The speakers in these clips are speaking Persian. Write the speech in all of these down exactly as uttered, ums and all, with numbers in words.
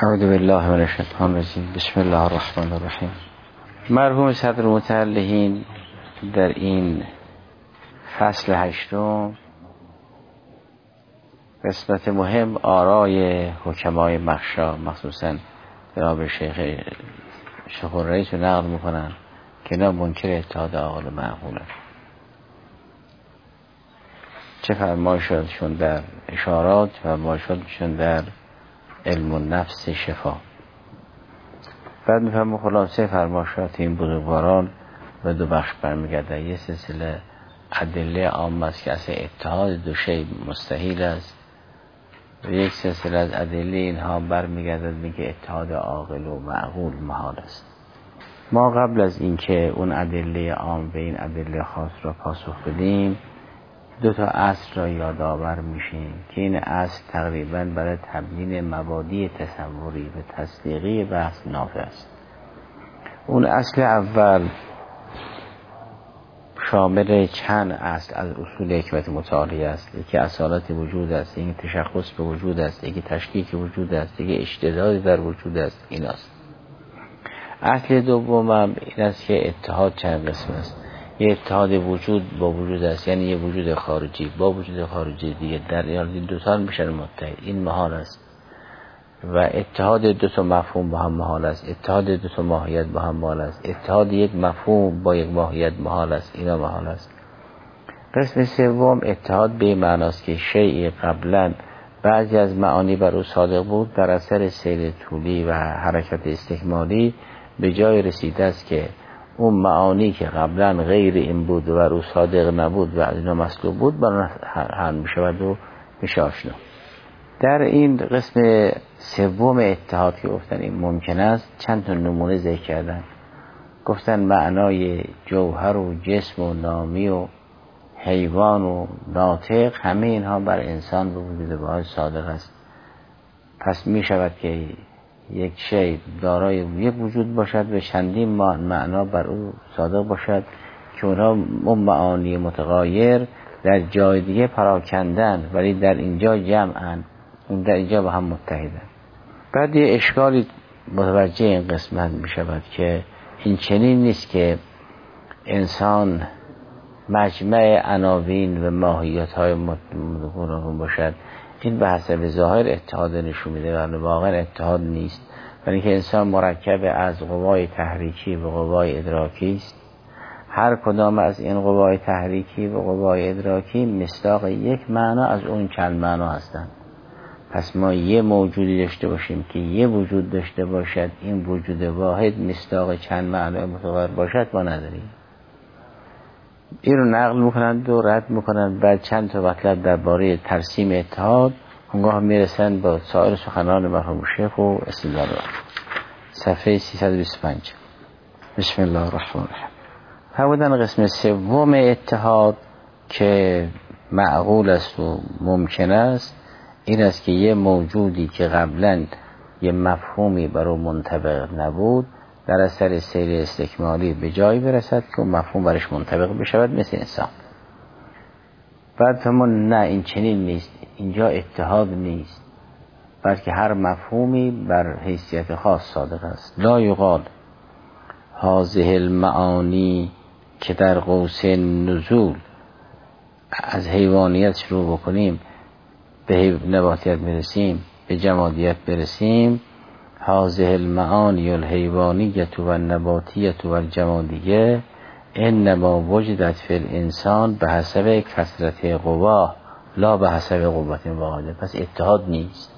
اعوذ بالله من الشیطان الرجیم. بسم الله الرحمن الرحیم. مرحوم صدر متعلهین در این فصل هشتم قسمت مهم آرای حکمای مخشا مخصوصا جناب شیخ شیخ الرئیس رو نقل میکنن که اینا منکر اتحاد عاقل و معقولن. چه فرمایشاتشون در اشارات و فرمایشاتشون در علم النفس شفا. بعد میفهمم خلاصه فرمایشات این بزرگواران به دو بخش برمیگرده. یه سلسله ادله عام است که اصلا اتحاد دو شی مستحیل است و یک سلسله از ادله اینها برمیگردد میگه اتحاد عاقل و معقول محال است. ما قبل از اینکه اون ادله عام به این ادله خاص را پاسخ بدیم دو تا اصل را یادآور میشیم که این اصل تقریبا برای تبیین مبادی تصوری و تصدیقی بحث نافع است. اون اصل اول شامل چند اصل از اصول حکمت متعالی است. یکی اصالت وجود است، یکی تشخص به وجود است، یکی تشکیک وجود است، یکی اشتدادی در وجود است. این است. اصل دوم هم این است که اتحاد چند قسم است. یه اتحاد وجود با وجود است، یعنی یه وجود خارجی با وجود خارجی دیگه در این دو تا میشن متحد. این محال است. و اتحاد دو تا مفهوم با هم محال است. اتحاد دو تا ماهیت با هم محال است. اتحاد یک مفهوم با یک ماهیت محال است. اینا محال است. قسم سوم اتحاد به معناست که شیء قبلا بعضی از معانی بر او صادق بود در اثر سیر طولی و حرکت استکمالی به جای رسیده است که اون معانی که قبلا غیر این بود و رو صادق نبود و از اینا مسلوب بود برای حل می شود و میشه آشنا. در این قسم سوم اتحاد که گفتن این ممکن است چند تا نمونه ذکر کردن. گفتن معنای جوهر و جسم و نامی و حیوان و ناطق همه اینها بر انسان به وجود باید صادق است. پس می شود که یک شی دارای یک وجود باشد و چندین معنا بر او صادق باشد که اونها اون معانی متغایر در جای دیگه پراکندن ولی در اینجا جمعن، اون در اینجا با هم متحدن. بعد یه اشکالی متوجه این قسمت می شود که این چنین نیست که انسان مجمع عناوین و ماهیت های متقارن باشد. این به حسب ظاهر اتحاد نشون میده ولی واقعا اتحاد نیست. ولی که انسان مرکب از قوای تحریکی و قوای ادراکی است. هر کدام از این قوای تحریکی و قوای ادراکی مصداق یک معنا از اون چند معنا هستند. پس ما یه موجودی داشته باشیم که یه وجود داشته باشد، این وجود واحد مصداق چند معنا متغیر باشد ما نداریم. این رو نقل میکنند و رد میکنند. بعد چند تا مطلب درباره ترسیم اتحاد اونگاه میرسند با سایر سخنان مرحوم شیخ و استدلال را. صفحه سیصد و بیست و پنج. بسم الله الرحمن الرحیم. فرمودن قسم سوم اتحاد که معقول است و ممکن است این است که یه موجودی که قبلا یه مفهومی برای منطبق نبود در اثر سیر استکمالی به جایی برسد که مفهوم برش منطبق بشود مثل انسان. بعد فرمون نه این چنین نیست، اینجا اتحاد نیست بلکه هر مفهومی بر حیثیت خاص صادق است. لا یقال هذه المعانی که در قوس نزول از حیوانیت شروع بکنیم به نباتیت برسیم به جمادیت برسیم. هذه المعانی الحیوانیت و النباتیت و الجمادیه انما وجدت فی الانسان به حسب کثرت قوا لا به حسب قوت واحده. پس اتحاد نیست.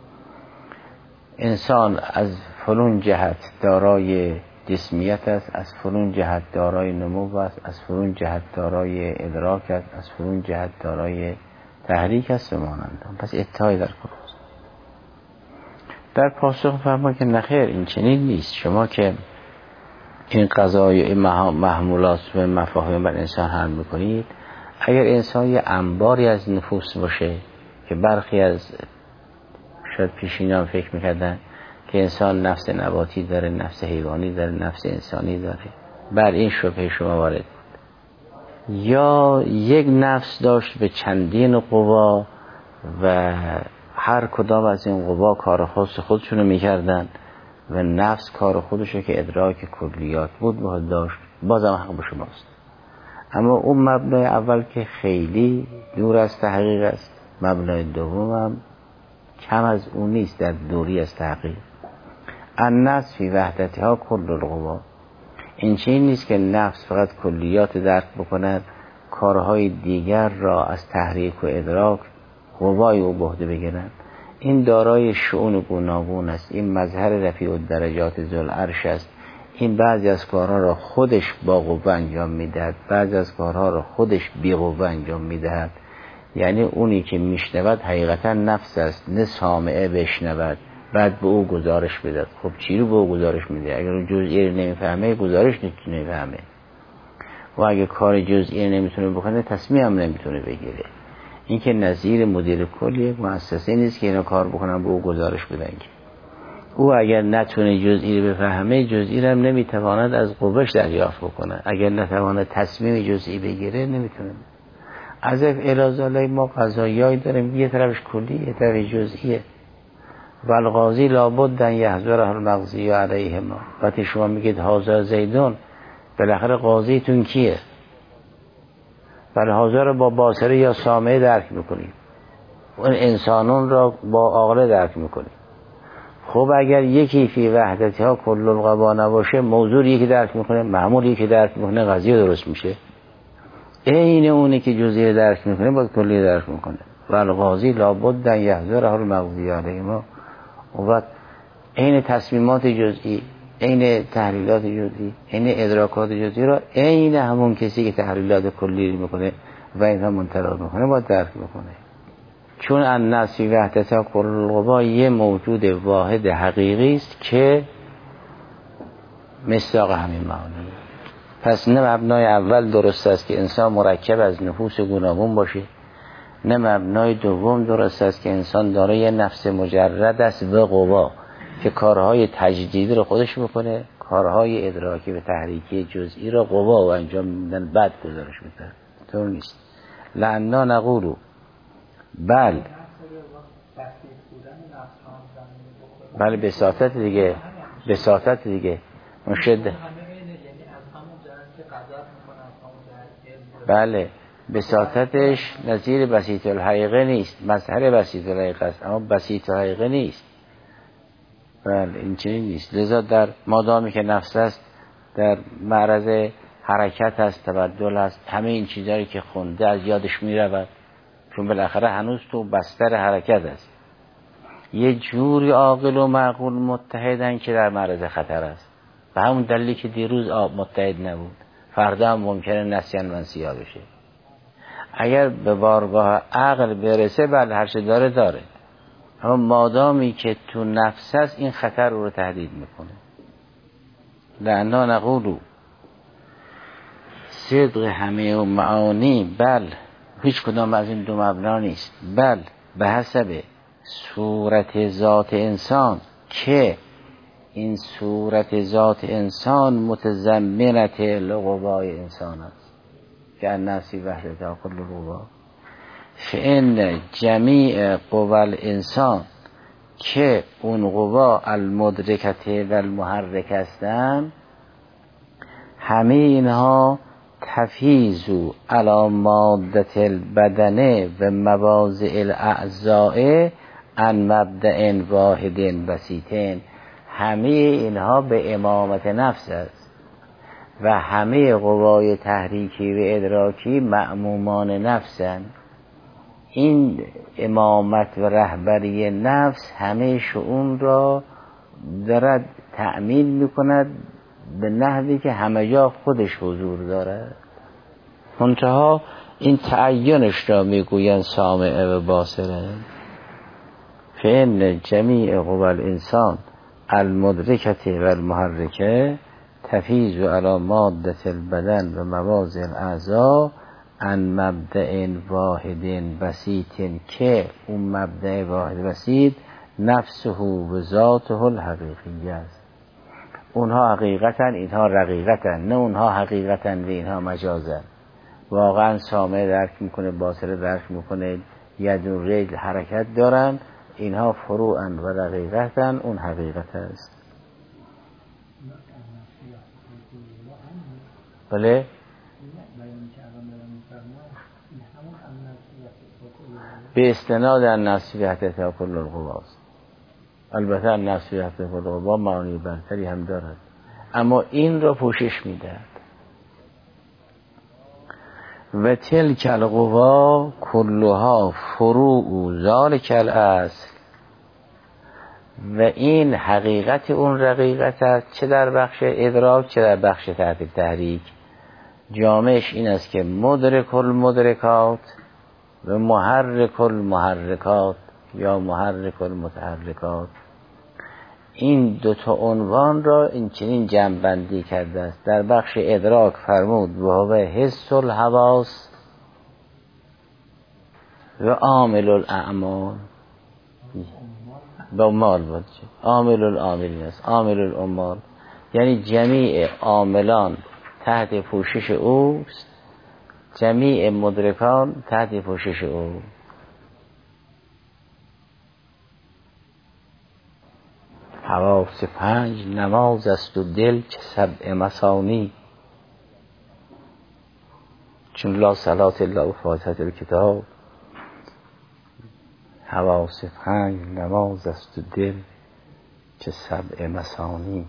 انسان از فلان جهت دارای جسمیت است، از فلان جهت دارای نمو است، از فلان جهت دارای ادراک است، از فلان جهت دارای تحریک است و مانند. پس اتحاد در کجاست؟ در پاسخ فرما که نخیر این چنین نیست. شما که این قضایی این محمولات و مفاهیم بر انسان حمل میکنید، اگر انسان یه انباری از نفوس باشه که برخی از شاید پیشینان فکر میکردن که انسان نفس نباتی داره، نفس حیوانی داره، نفس انسانی داره، بر این شبهه شما وارد بود. یا یک نفس داشت به چندین قوا و هر کدام از این قوا کار خاص خودشونو میکردن و نفس کار خودشو که ادراک کلیات بود باید داشت، بازم حق به شماست. اما اون مبنای اول که خیلی دور از تحقیق است، مبنای دوم هم کم از اون نیست در دوری از تحقیق. النفس فی وحدتها کل القوا، این چیزی نیست که نفس فقط کلیات درک بکند، کارهای دیگر را از تحریک و ادراک قوای او به عهده بگیرند. این دارای شؤون گوناگون است، این مظهر رفیع الدرجات ذوالعرش است. این بعضی از کارها را خودش با قوه انجام میدهد، بعضی از کارها را خودش بی قوه انجام میدهد. یعنی اونی که میشنود حقیقتا نفس است، نه سامعه بشنود بعد به او گزارش بدهد. خب چی رو به او گزارش میده؟ اگر اون جزئی رو نمیفهمه گزارش نمیفهمه، و اگه کار جزئی نمیتونه بکنه تصمیم هم نمیتونه بگیره. این که نظیر مدیر کلی مؤسسه نیست که اینا کار بکنن به او گزارش بدن. او اگر نتونه جزئی رو بفهمه، جزئی رو هم نمیتواند از قوهش دریافت بکنه. اگر نتواند تصمیم جزئی بگیره نمیتونه. از الاذالله ما قضایایی داریم، یه طرفش کلی یه طرف جزئیه. والقاضی لابد ان یحضره المقضی علیه ما. وقتی شما میگید هذا زیدون، بالاخره قاضیتون کیه؟ بل حاضر رو با باصره یا سامعه درک میکنید، اون انسانون را با عقل درک میکنید. خب اگر یکی فی وحدتی ها کل القوا نباشه، موضوع یکی درک میکنه، معمول یکی درک میکنه، قضیه درست میشه. این اونی که جزئی درک میکنه باید کلی درک میکنه. والقاضی لابد ان یحضره المقضی علیه ما. و این تصمیمات جزئی، این تحلیلات جزئی، این ادراکات جزئی را این همون کسی که تحلیلات کلی میکنه و اینها منطلق میکنه باید درک میکنه. چون النفس فی وحدتها کل القوا یه موجود واحد حقیقی است که مصداق همین معانی. پس نه مبنای اول درست است که انسان مرکب از نفوس گوناگون باشه، نه مبنای دوم درست است که انسان داره یه نفس مجرد است و قوا که کارهای تجدیدی رو خودش بکنه، کارهای ادراکی و تحریکی جزئی رو قوا و انجام میدن بعد گزارش میده. طور نیست. لعنا نقولو بل بله بساطت دیگه، بساطت دیگه مشده. بله بساطتش نظیر بسیط الحقیقه نیست، مظهر بسیط الحقیقه است اما بسیط الحقیقه نیست. بله این چنین نیست. لذا در مادامی که نفس است در معرض حرکت است، تبدل است، همه این چیزایی که خونده از یادش می رود، چون بالاخره هنوز تو بستر حرکت است. یه جوری عاقل و معقول متحدن که در معرض خطر است، به همون دلیلی که دیروز متحد نبود فردا هم ممکنه نسیان منسیا بشه. اگر به بارگاه عقل برسه بله هر چه داره داره، اما مادامی که تو نفس است این خطر رو تهدید میکنه. لعنا نقولو صدق همه و معانی بل، هیچ کدام از این دو مبنا نیست. بل به حسب صورت ذات انسان که این صورت ذات انسان متضمنت لقوای انسان است که النفس وحدتها کل القوا. فإن جمیع قوا الانسان که اون قوا المدرکت و المحرک هستند، همه اینها تفیزو علی مادت البدنه و مواضع الاعضاء عن مبدأ واحد بسیطین. همه اینها به امامت نفس است و همه قوای تحریکی و ادراکی مأمومان نفسند. این امامت و رهبری نفس همه شؤون را دارد تأمین میکند به نحوی که همه جا خودش حضور دارد. منتها این تعینش را میگویند سامعه و باصره. فإن جمیع قوا الانسان المدرکت و المحرکه تفیز علی مادت البدن و مواضع الاعضاء عن مبدأ واحد بسیط که اون مبدأ واحد بسیط نفسه و ذاته الحقیقی است. اونها حقیقتن اینها رقیقتن، نه اونها حقیقتن و اینها مجازن. واقعا سامع درک میکنه، باصره درک میکنه، ید و رجل حرکت دارن اینها فروعن و رقیقتن، اون حقیقت است. بله به استناد النفسیت تا کل القواست. البته النفسیت تا کل القوا معانی برتری هم دارد، اما این را پوشش میدهد. و تلک القوا کلها فروع ذالک الاصل، و این حقیقت اون رقیقت است، چه در بخش ادراک چه در بخش تحت تحریک. جامعش این است که مدرک المدرکات و محرک المحرکات یا محرک المتحرکات، این دو تا عنوان را این چنین جمع بندی کرده است. در بخش ادراک فرمود و هو حس الحواس و عامل الاعمال با مال بود، عامل العاملین است، عامل العمال یعنی جمیع عاملان تحت پوشش اوست، جمیع مدرکان تحت پوشش او. حواس پنج نماز است و دل چه سبع مثانی، چون لا صلاة الا بفاتحة الکتاب. حواس پنج نماز است و دل چه سبع مثانی.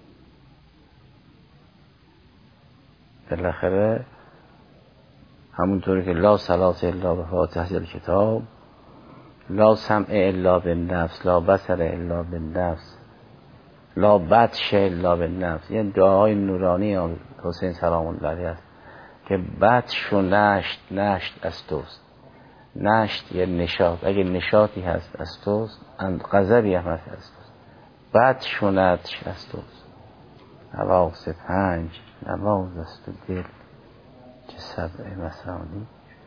بالاخره همونطوری که لا صلاة الا بفاتحة الکتاب، لا سمع الا بالنفس، لا بصر الا بالنفس، لا بطش الا بالنفس. یه دعای نورانی حسین سلام الله علیه است که بطش و نشت، نشت از توست. نشت یه نشاط، اگه نشاطی هست از توست، غضبی هم هست از توست. بطش و نتش از توست. حواس پنج نماز است و دل چه سبع مثانی.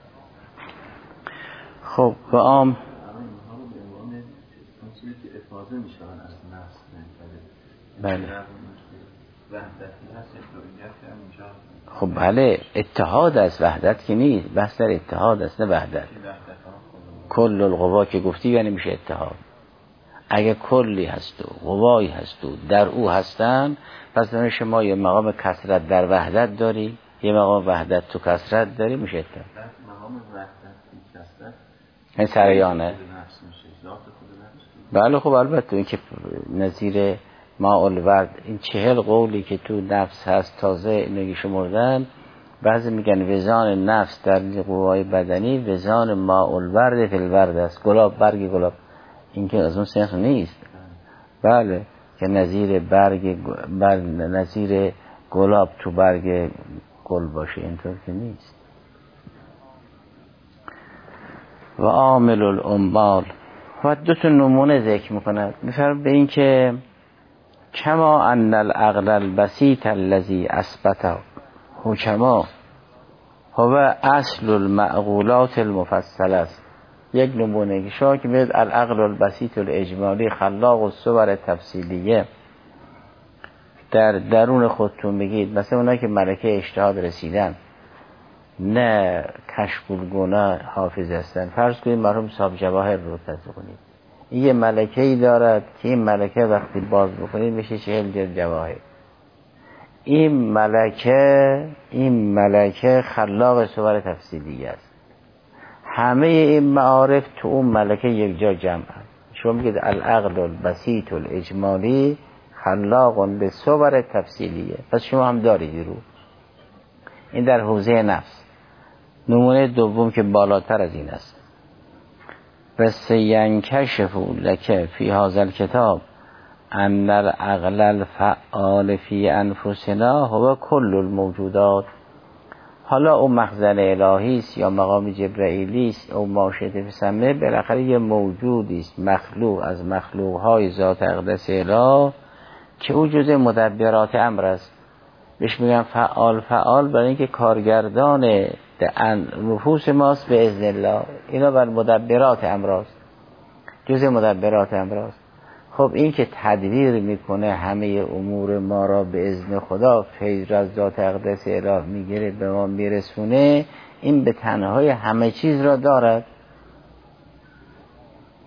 خب و عام بله خب بله اتحاد است، وحدت که نیست، بحث در اتحاد است نه وحدت. کل القوا که گفتی یعنی میشه اتحاد. اگه کلی هست و قوایی هست و در او هستن، پس در شما یه مقام کثرت در وحدت داری، یه مقام وحدت تو کثرت داری، میشه اتحاد. مقام وحدت تو کثرت این سریانه. بله خب البته این که نظیر ماء الورد، این چهل قولی که تو نفس هست تازه نگی شمردن، بعضی میگن وزان نفس در قوای بدنی وزان ماء الورد فی الورد است، گلاب برگ گلاب. این که از اون سنخ نیست. بله که نظیر برگ بر نظیر گلاب تو برگ گل باشه، اینطور که نیست. و عامل العمال و دو تا نمونه ذکر میکند. میفرم به این که کما ان العقل البسیط الذی اثبته حکما هو اصل المعقولات المفصل است. یک نمونه که شما که بید العقل البسیط الاجمالی خلاق الصور تفصیلیه در درون خودتون بگید، مثلا اونایی که ملکه اجتهاد رسیدن نه کشف الگناه حافظ هستن، فرض کنید مرحوم صاحب جواهر رو تحصیل کنید، این یه ملکه‌ای دارد که این ملکه وقتی باز بکنید میشه چهل جلد جواهر. این ملکه این ملکه خلاق صور تفصیلیه است. همه این معارف تو اون ملکه یک جا جمع هست. شما میگید العقل البسیط الاجمالی خلاق للصور تفصیلیه، پس شما هم دارید رو. این در حوزه نفس. نمونه دوم که بالاتر از این است، بس ینکشفو لک فی هذا الکتاب ان العقل الفعال فی انفسنا هو کل الموجودات. حالا اون مخزن الهی است یا مقام جبرائیلی است او ماشیت بسمه، بالاخره یه موجودی است مخلوق از مخلوقهای ذات اقدس اله که او جزء مدبرات امر است. بهش میگن فعال. فعال برای اینکه کارگردان نفوس ماست به اذن الله، اینا بر مدبرات امراست، جزء مدبرات امراست. خب این که تدبیر میکنه همه امور ما را به اذن خدا، فیض را از ذات اقدس اله میگیره به ما میرسونه، این به تنهای همه چیز را دارد.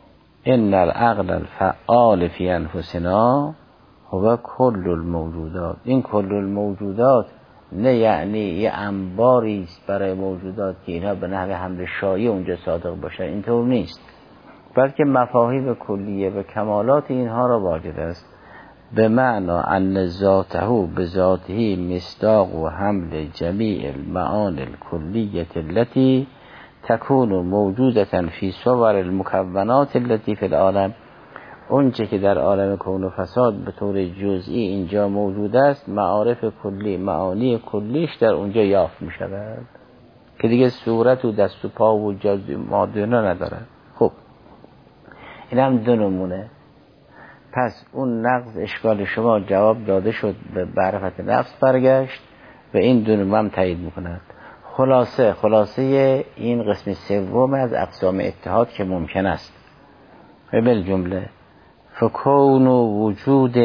ان العقل الفعال فی انفسنا هو کل الموجودات. این کل الموجودات نه یعنی یه انباری است برای موجودات که اینها به نحو حمل شایع اونجا صادق باشه، اینطور نیست، بلکه مفاهیم کلیه و کمالات اینها را واجد است. به معنا ان ذاته به ذاته مصداق و حمل جمیع المعانی الکلیه التي تكون موجودة فی صور المکونات التي فی العالم. اون چه که در عالم کون و فساد به طور جزئی اینجا موجود است، معارف کلی، معانی کلیش در اونجا یافت می شود که دیگه صورت و دست و پا و جزئی ماده ندارد. خب این هم دو نمونه. پس اون نقض اشکال شما جواب داده شد، به معرفت نفس برگشت و این دو نمونه هم تایید میکند. خلاصه خلاصه این قسم سوم از اقسام اتحاد که ممکن است و بالجمله فکون وجود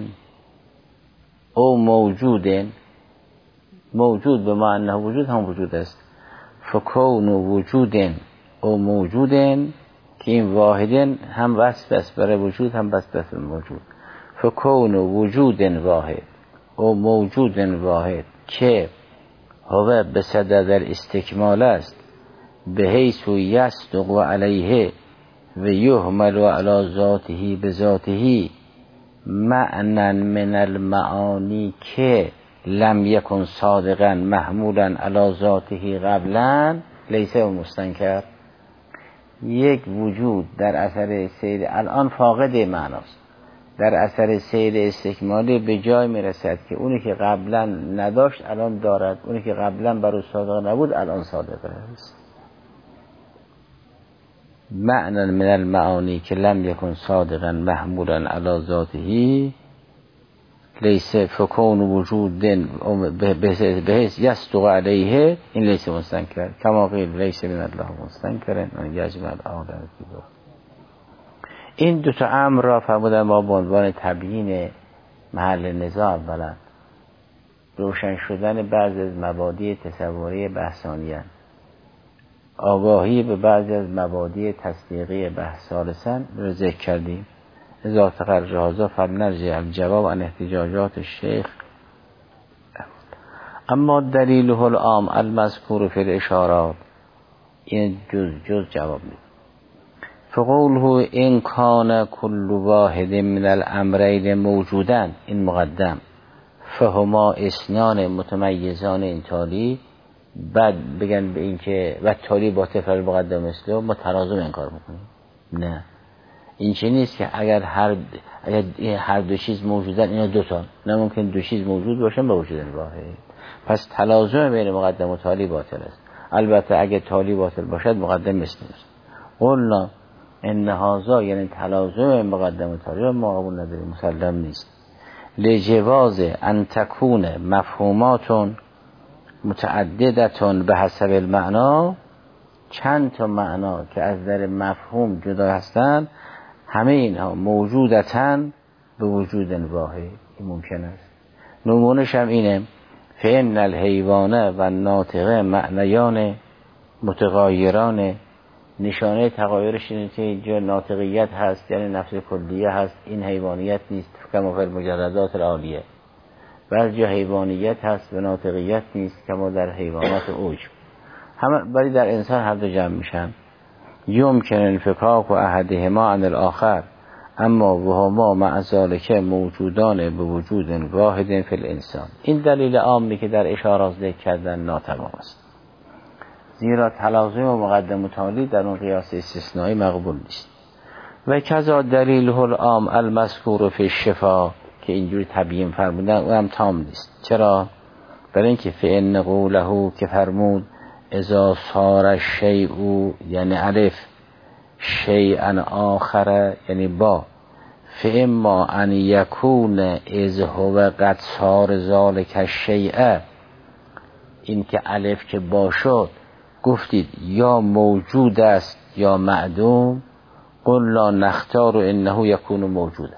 او موجود، موجود به معنی وجود هم وجود است. فکون وجود او موجود که این واحدن هم وصف است برای وجود هم وصف است موجود. فکون وجود واحد او موجود واحد که هو به صدد الاستکمال است، به حیث یصدق و علیه و یحمل و علی ذاته به ذاته معنی من المعانی که لم یکن صادقا محمولا علی ذاته قبلا لیس و مستنکر. یک وجود در اثر سیر الان فاقد معناست، در اثر سیر استکمالی به جای میرسد که اونی که قبلا نداشت الان دارد، اونی که قبلا برای صادق نبود الان صادق است. معنی من المعانی که لم یکن صادقا محمولا علی ذاته لیس فکون وجود به حیث یصدق علیه، این لیس مستنکر کما قیل لیس من الله مستنکر من یجمع العالم فی ذاته. این دو تا امر را فرمودن ما به عنوان تبیین محل نزاع، اولا روشن شدن بعضی از مبادی تصوری بحثانیان، آگاهی به بعضی از مبادی تصدیقی بحث ثالثاً رو ذکر کردیم. اذا تقرر هذا فلنرجع الجواب عن احتجاجات الشیخ. اما دلیله العام المذکور فی الاشارات، این جز جز جواب میده. فقوله این کان کل واحد من الامرین موجودن، این مقدم، فهما اسنان متمیزان این تالی، بعد بگن به این که و تالی با تفر مقدم مثله ما ترازم انکار میکنیم. نه، این چه نیست که اگر هر اگر هر دو چیز موجودن اینا دوتا، نه ممکن دو چیز موجود باشن با وجود واحد. پس تلازم بین مقدم و تالی باطل است. البته اگه تالی باطل باشد مقدم مثل است. قلنا ان هذا یعنی تلازم مقدم و تالی ما قبول نداریم، مسلم نیست. لجواز ان تکون مفهوماتون متعددتون به حسب المعنا، چند تا معنا که از در مفهوم جدا هستند همه اینها موجودتن به وجود واحد، این ممکن است. نمونش هم اینه فإن الحیوان و ناطقه معنیان متغایران. نشانه تغایرش اینه که اینجا ناطقیت هست یعنی نفس کلیه هست، این حیوانیت نیست کما فی المجردات العالیه. بعضی جا حیوانیت هست و ناطقیت نیست کما در حیوانات اوج. همه ولی در انسان هر دو جمع میشن. یمکن انفکاک و احدهما عن الاخر اما وهما مع ذلک موجودان به وجود واحد فی الانسان. این دلیل عامی که در اشارات ذکر کردن ناتمام است، زیرا تلازم و مقدم و تالی در اون قیاس استثنایی مقبول نیست. و کذا دلیله العام المذکور فی الشفا که اینجوری تبیین فرمودن اون هم تام نیست. چرا؟ برای اینکه فإن قوله که فرمود اذا صار الشیء یعنی الف شیئا آخر یعنی با، فاما ان یکون اذ هو قد صار ذلک الشیء، این که الف که با شد گفتید یا موجود است یا معدوم. قلنا نختار انه یکون موجودا.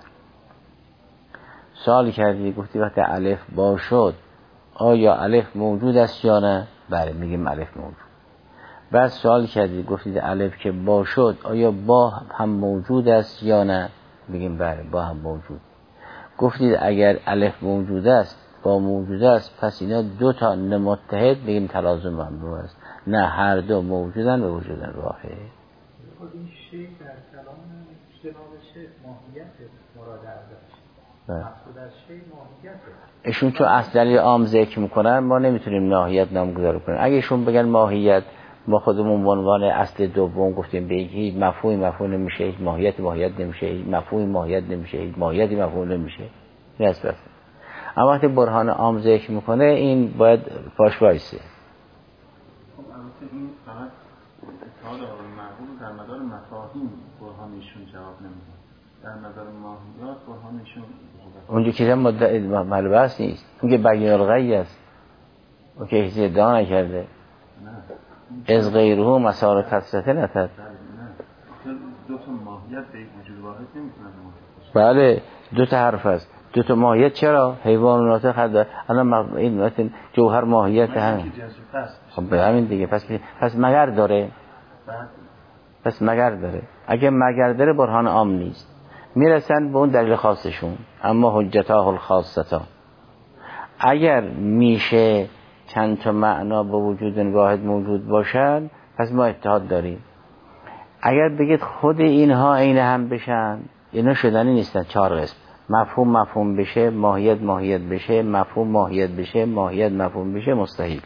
سوال کردی گفتی وقتی الف با شد آیا الف موجود است یا نه؟ بله میگیم الف موجود. بعد سوال کردید گفتید الف که با شد آیا با هم موجود است یا نه؟ بگیم بله با هم موجود. گفتید اگر الف موجود است با موجود است پس اینا دو تا متحد بگیم تلازم ممنوع است. نه هر دو موجودن و وجودن واحد. خود این شیء در کلام جناب شیخ ماهیت مراد داشت. مقصود از شیء ماهیت. ایشون چون اصلی عام ذکر میکنن ما نمیتونیم ماهیت نامگذاری کنیم. اگه ایشون بگن ماهیت ما خودمون به عنوان اصل دوم گفتیم به هیچ مفهومی مفهوم نمیشه، هیچ ماهیت ماهیت نمیشه، هیچ مفهومی ماهیت نمیشه، هیچ ماهیتی مفهوم نمیشه. نسبت. اما وقتی برهان عام ذکر میکنه این باید پاش وایسه. خب البته این فقط اتحاد آقای معقول در مدار مفاهیم برهانشون جواب نمیده. در مدار ماهیات برهانشون اونجا که مدعی ملبس نیست. اون که بیان الغی است. اون که هیچ ادعا نکرده. نه. از غیره مسار کثرت نتد. نه. دو تا ماهیت به یک وجود واحد نمیتونن. بله دو تا حرف است. دو تا ماهیت چرا؟ حیوانات خدا الان این مثلا جوهر ماهیت هم. خب به همین دیگه پس پس مگر داره. پس مگر داره. اگه مگر داره برهان عام نیست. میرسن به اون دلیل خاصشون. اما حجتاه الخاصتا. اگر میشه چند تا معنا با وجود واحد موجود باشن پس ما اتحاد داریم. اگر بگید خود اینها عین هم بشن اینا شدنی نیستن. چهار قسم مفهوم مفهوم بشه، ماهیت ماهیت بشه، مفهوم ماهیت بشه، ماهیت مفهوم بشه مستحیل.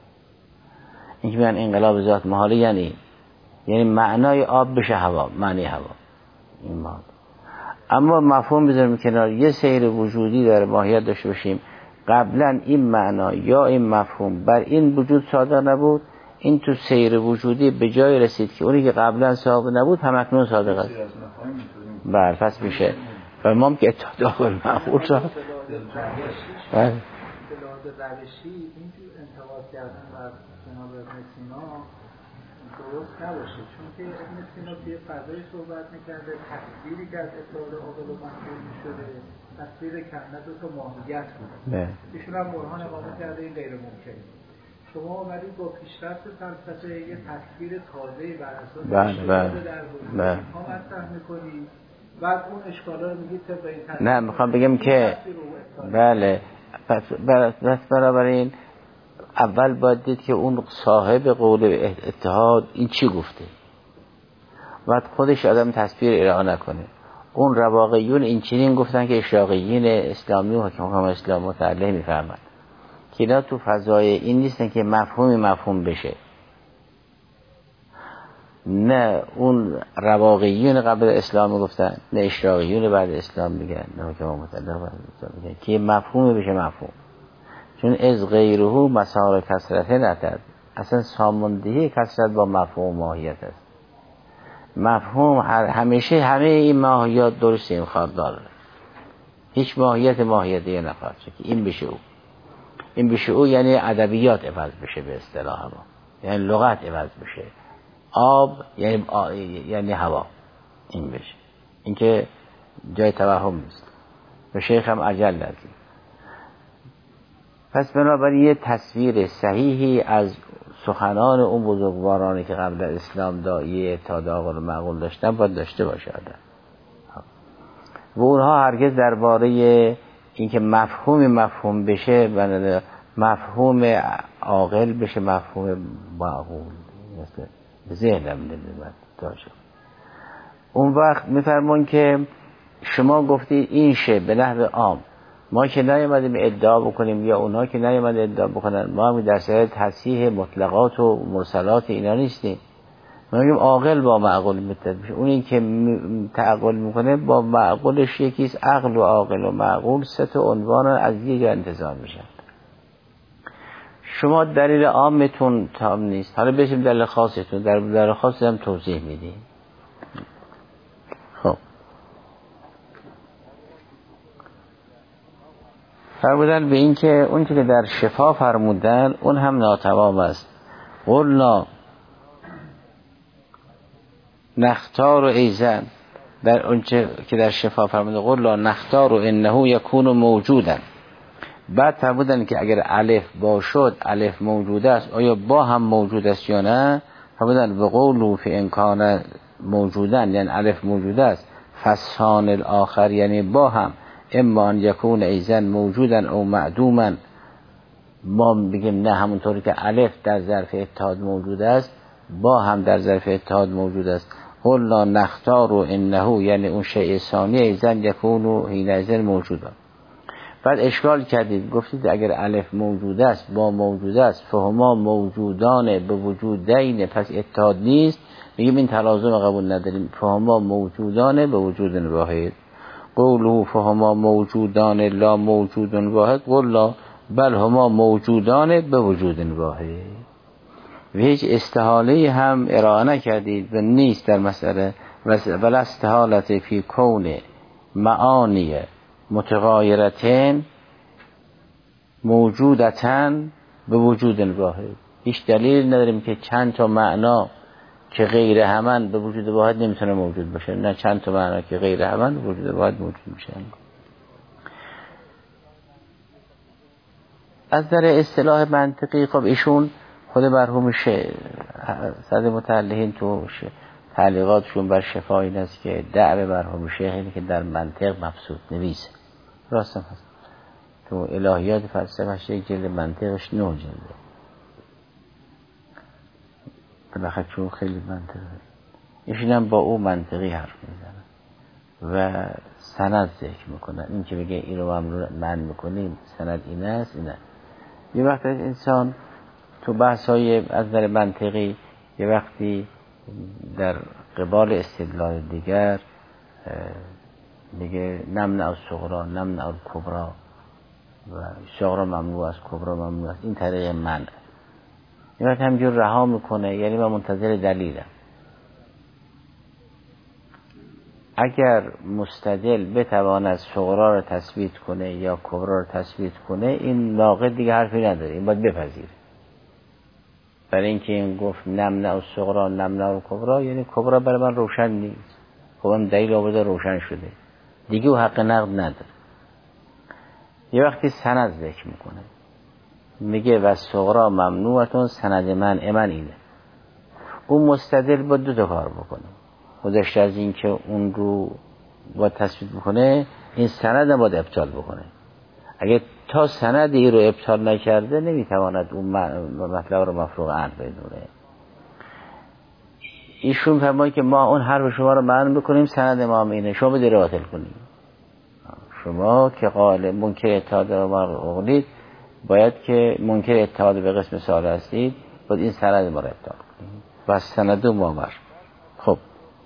این که میگن انقلاب ذات محاله یعنی یعنی معنای آب بشه هوا، معنی هوا این معنی. اما مفهوم بذاریم کنار یه سیر وجودی داره ماهیت داشته باشیم قبلا این معنا یا این مفهوم بر این وجود صادق نبود این تو سیر وجودی به جای رسید که اونی که قبلا صادق نبود هم اکنون صادق است. بله پس میشه و ما هم که اتحاد آقل معقول شد روشی اینجور انتقاد کردن بر جناب ابن سینا درست نباشه چون که ابن سینا توی فضای صحبت میکرده تصویری که از اتحاد آقل و منظور میشده تصویر کنده دو تا ماهیت بود ایشون هم برهان اقامه کرده این غیر ممکنه. شما اومدید با پیشرفت فلسفه یه تصویر تازه‌ای بر اساس اشتباه در وجود ها مطرح میکنید بعد اون اشکالا رو میگید طبق این تصویر. نه میخوام بگم که بله پس بنابراین اول باید دید که اون صاحب قول اتحاد این چی گفته بعد خودش آدم تصویر ارائه نکنه. اون رواقیون این چنین گفتن که اشراقیین اسلامی و حکم اسلام متعلق میفهمن که اینا تو فضای این نیستن که مفهومی مفهوم بشه. نه اون رواقیون قبل اسلام گفتن نه اشراقیون بعد اسلام میگن نه حکم متعلق بعد اسلام میگن که مفهومی بشه مفهوم. چون از غیره مسار کثرت نتد اصلا ساماندهی کثرت با مفهوم ماهیت است. مفهوم همیشه همه این ماهیات درست این خواهد داره هیچ ماهیت ماهیتی نخواهد شد که این بشه او این بشه او یعنی ادبیات عوض بشه به اصطلاح ما یعنی لغت عوض بشه آب یعنی آ... یعنی هوا این بشه این که جای توهم نیست و شیخ هم عجل لازم. پس بنابراین یه تصویر صحیحی از سخنان اون بزرگوارانی که قبل اسلام داعیه اتحاد آقل معقول داشتن باید داشته باشه آدم و اونها هرگز درباره اینکه مفهوم مفهوم بشه مفهوم عاقل بشه مفهوم معقول ذهنم نمیاد داشت. اون وقت میفرمون که شما گفتید این شه به نحو عام ما که نیومدیم ادعا بکنیم یا اونها که نیومد ادعا بکنن ما هم در سر تصحیح مطلقات و مرسلات اینا نیستیم. ما میگیم عاقل با معقول متحد میشه. اون این که تعقل میکنه با معقولش یکیست. عقل و عاقل و معقول سه تا عنوان از یه جا انتظام میشن. شما دلیل عامتون تام نیست حالا بشیم دلیل خاصتون در دلیل خاص هم توضیح میدیم. خب فرمودن به این که اون که در شفا فرمودن اون هم ناتمام است. قلنا نختار و ایزن در اون که در شفا فرمودن قلنا نختار و انه یکون موجودن. بعد فرمودن که اگر الف با شد الف موجود است آیا با هم موجود است یا نه؟ فرمودن به قولو فی امکان موجودن، یعنی الف موجود است، فسان الاخر یعنی با هم، اما ان یکون ایزن موجودن او معدوما. ما بگیم نه، همونطوری که الف در ظرف اتحاد موجود است، با هم در ظرف اتحاد موجود است. قلنا نختار انه، یعنی اون شیء ثانی ایزن یکون حینئذ موجودا. بعد اشکال کردید، گفتید اگر الف موجود است با موجود است، فهما موجودان به وجودین، پس اتحاد نیست. میگیم این تلازم قبول نداریم. فهما موجودان به وجود واحد. قوله فهما موجودان لا موجود واحد، قلنا بل هما موجودان به وجود واحد. و هیچ استحاله هم ارائه نکردید و نیست در مسئله. ولا استحالت فی کون معانی متغایرتین موجودتن به وجود واحد. هیچ دلیل نداریم که چند تا معنا که غیر همان به وجود واحد نمیتونه موجود باشه، نه چند تا معنا که غیر همان به وجود واحد موجود میشه. از در اصطلاح منطقی، خب ایشون خود مرحوم شه صدر متعلقین تو تعلیقاتشون بر شفا این است که دعوه مرحوم شیخ اینه که در منطق مبسوط نویسه. راستم هست تو الهیات فلسفه یک جلد، منطقش نه جلده. بالاخره چون خیلی منطقه، ایشون هم با او منطقی حرف میزنه و سند ذکر میکنن. این که بگه این رو ممنوع من میکنیم، سند این است اینه. یه وقت انسان تو بحث‌های از نظر منطقی یه وقتی در قبال استدلال دیگر میگه نمنع از صغرا نمنع از کبرا و صغرا ممنوع از کبرا ممنوع است، این طریق منع. یه وقت همینجور رها میکنه، یعنی من منتظر دلیلم. اگر مستدل بتواند صغرا رو تثبیت کنه یا کبرا رو تثبیت کنه، این ناقد دیگه حرفی نداره، این باید بپذیره. برای اینکه این گفت نمنع الصغرا نمنع الکبرا، یعنی کبرا برای من روشن نیست. خب هم دلیل آورده روشن شده، دیگه او حق نقد نداره. یه وقتی سند ذکر میکنه، میگه و صغرا ممنوعتون، سند من امن اینه. اون مستدل با دو تا کار بکنه، خودش از این که اون رو با تثبیت بکنه، این سند هم باید ابطال بکنه. اگه تا سندی رو ابطال نکرده، نمیتواند اون مطلب رو مفروغ عنه بدونه. ایشون فرمایند که ما اون حرف شما رو معنی بکنیم، سند ما هم اینه، شما بدید رو باطل کنیم. شما که قائل منکر اتحاد ما قولید، باید که منکر اتحاد به قسم سال هستید، باید این سند ما رو ابطال کنیم و سند ما مر. خب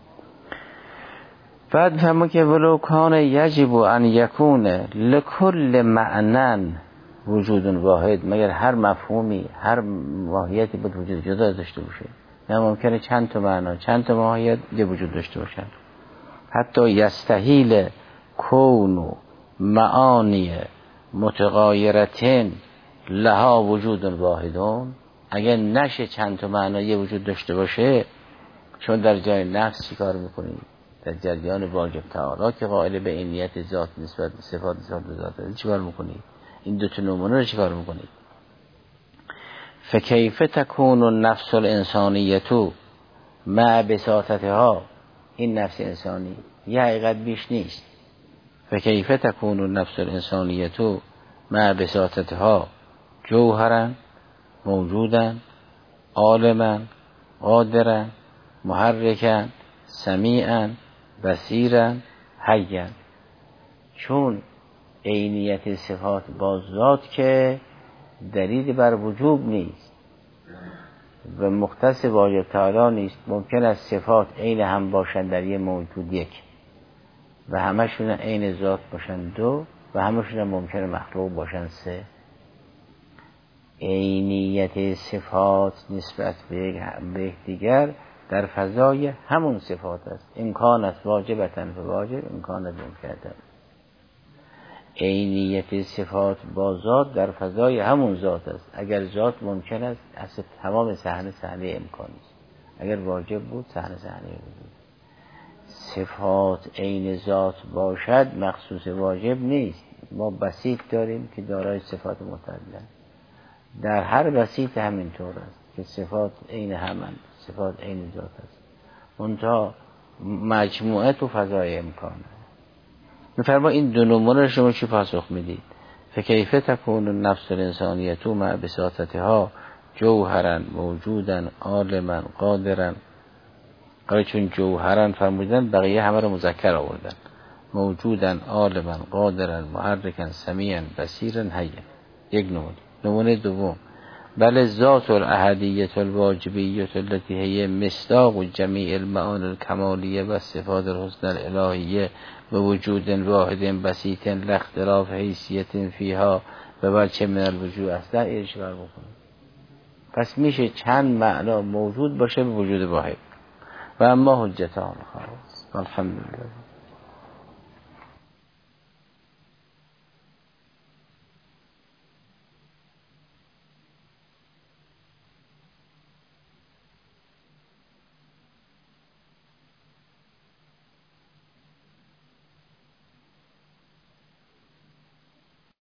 بعد فهمو که ولو کان یجب ان یکون لکل معنن وجود واحد، مگر هر مفهومی هر ماهیتی بود وجود جدا داشته باشه، نه ممکنه چند تا معنا چند تا ماهیت یه وجود داشته باشن. حتی یستحیل کون معانی متغایرتین لها وجود واحدون، اگر نشه چند تا معنا یه وجود داشته باشه، چون در جای نفس چی کار میکنید؟ در جریان واجب تعالی که قائل به عینیت ذات نسبت صفات ذات ذات، چی کار میکنید؟ این دو تا نمونه رو چی کار میکنید؟ فکیف تکون النفس الانسانیتو مع بساطتها، این نفس انسانی یه حقیقت بیش نیست. فکیف تکون النفس الانسانیتو مع بساطتها جوهرا موجودا عالما قادرا محرکا سمیعا بصیرا حیا. چون عینیت صفات با ذات که دلیل بر وجوب نیست و مختص واجب تعالی نیست، ممکن است صفات عین هم باشند در یه موجود یک و همشون عین ذات باشند دو و همشون ممکن مخلوق باشند سه. عینیت صفات نسبت به دیگر در فضای همون صفات است. امکانت واجبتن و واجب امکانت ممکنتن. عینیت صفات با ذات در فضای همون ذات است. اگر ذات ممکن است، اصلا تمام صحنه صحنه امکانی است. اگر واجب بود صحنه صحنه بود. صفات عین ذات باشد مخصوص واجب نیست. ما بسیط داریم که دارای صفات متعدد، در هر بسیط همینطور است. که صفات عین همند، صفات عین ذات است، منتها مجموعه تو فضای امکانه. میفرما این دو نمونه شما چی پاسخ میدید؟ فکیف تکون النفس الانسانیه مع بساطتها جوهرا موجودا عالما قادرا. حالا چون جوهرا فرمودن بقیه همه رو مذکر آوردن، موجودا عالما قادرا محرکا سمیعا بصیرا حیا. یک نمونه. نمونه دوم بل ذات الاحدیه الواجبیه التي هي مصداق جمیع المعانی الکمالیه و صفات الحسن الالهیه به وجود واحد بسیط لا اختلاف حیثیت فیها به وجه من الوجود است. در اشاره بکنیم پس میشه چند معنا موجود باشه به وجود واحد. و اما حجتان خالص. الحمدلله.